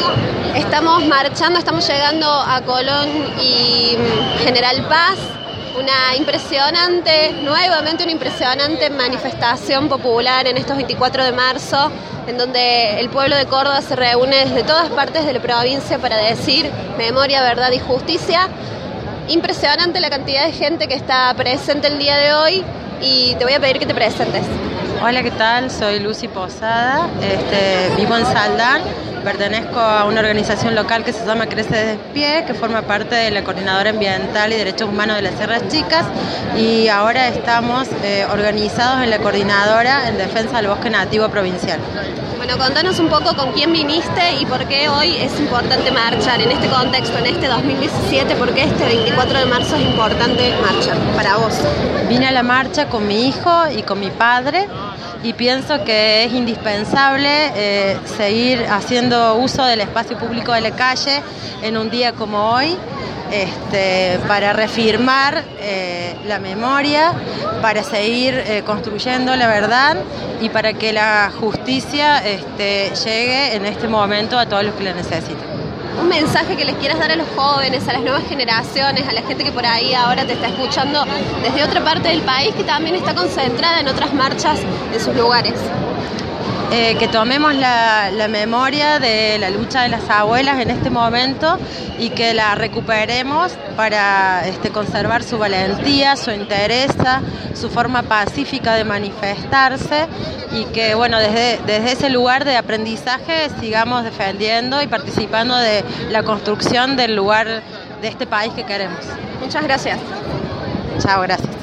Estamos marchando, estamos llegando a Colón y General Paz. Nuevamente una impresionante manifestación popular en estos 24 de marzo, en donde el pueblo de Córdoba se reúne desde todas partes de la provincia para decir memoria, verdad y justicia. Impresionante la cantidad de gente que está presente el día de hoy y te voy a pedir que te presentes. Hola, ¿qué tal? Soy Lucy Posada, vivo en Saldán, pertenezco a una organización local que se llama Crece Desde Pie, que forma parte de la Coordinadora Ambiental y Derechos Humanos de las Sierras Chicas, y ahora estamos organizados en la Coordinadora en Defensa del Bosque Nativo Provincial. Bueno, contanos un poco con quién viniste y por qué hoy es importante marchar en este contexto, en este 2017, por qué este 24 de marzo es importante marchar para vos. Vine a la marcha con mi hijo y con mi padre y pienso que es indispensable seguir haciendo uso del espacio público de la calle en un día como hoy, para reafirmar la memoria, para seguir construyendo la verdad y para que la justicia llegue en este momento a todos los que la necesitan. Un mensaje que les quieras dar a los jóvenes, a las nuevas generaciones, a la gente que por ahí ahora te está escuchando desde otra parte del país que también está concentrada en otras marchas en sus lugares. Que tomemos la memoria de la lucha de las abuelas en este momento y que la recuperemos para conservar su valentía, su entereza, su forma pacífica de manifestarse y que desde ese lugar de aprendizaje sigamos defendiendo y participando de la construcción del lugar de este país que queremos. Muchas gracias. Chao, gracias.